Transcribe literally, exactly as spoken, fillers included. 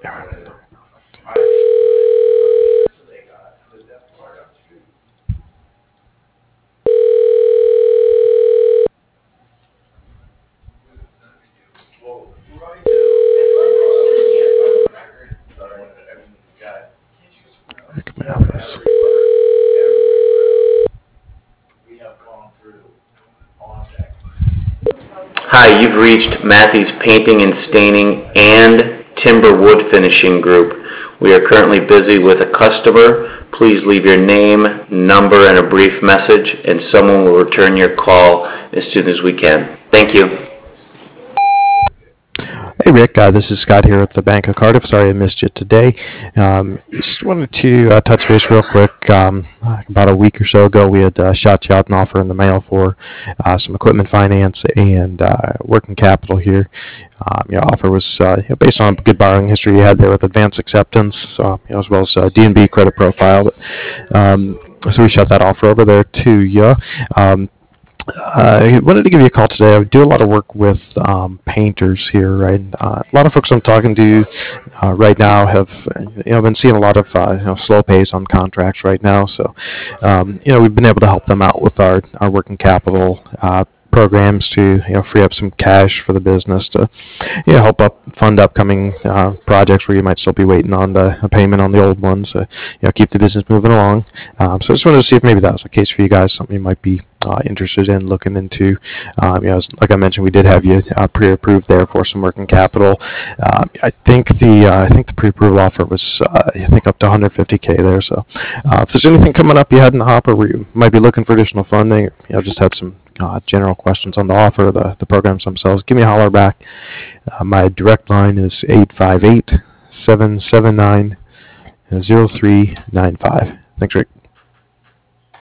Hi, you've reached Matthews Painting and Staining and Timber Wood Finishing Group. We are currently busy with a customer. Please leave your name, number, and a brief message, and someone will return your call as soon as we can. Thank you. Hey Rick, uh, this is Scott here at the Bank of Cardiff. Sorry I missed you today. Um, just wanted to uh, touch base real quick. Um, about a week or so ago, we had uh, shot you out an offer in the mail for uh, some equipment finance and uh, working capital here. Um, your offer was uh, you know, based on good borrowing history you had there with advance acceptance, uh, you know, as well as uh, D and B credit profile. But, um, so we shot that offer over there to you. Um, I wanted to give you a call today. I do a lot of work with um, painters here, right? Uh, a lot of folks I'm talking to uh, right now have, you know, been seeing a lot of uh, you know, slow pays on contracts right now. So, um, you know, we've been able to help them out with our, our working capital uh, programs to, you know, free up some cash for the business to, you know, help up fund upcoming uh, projects where you might still be waiting on the a payment on the old ones. Uh, you know, keep the business moving along. Um, so I just wanted to see if maybe that was the case for you guys, something you might be uh, interested in looking into. Um, you know, as, like I mentioned, we did have you uh, pre-approved there for some working capital. Um, I think the uh, I think the pre-approval offer was uh, I think up to one hundred fifty K there. So uh, if there's anything coming up you had in the hopper where you might be looking for additional funding, or, you know, just had some uh, general questions on the offer, the the programs themselves, give me a holler back. Uh, my direct line is eight five eight, seven seven nine, zero three nine five. Thanks, Rick.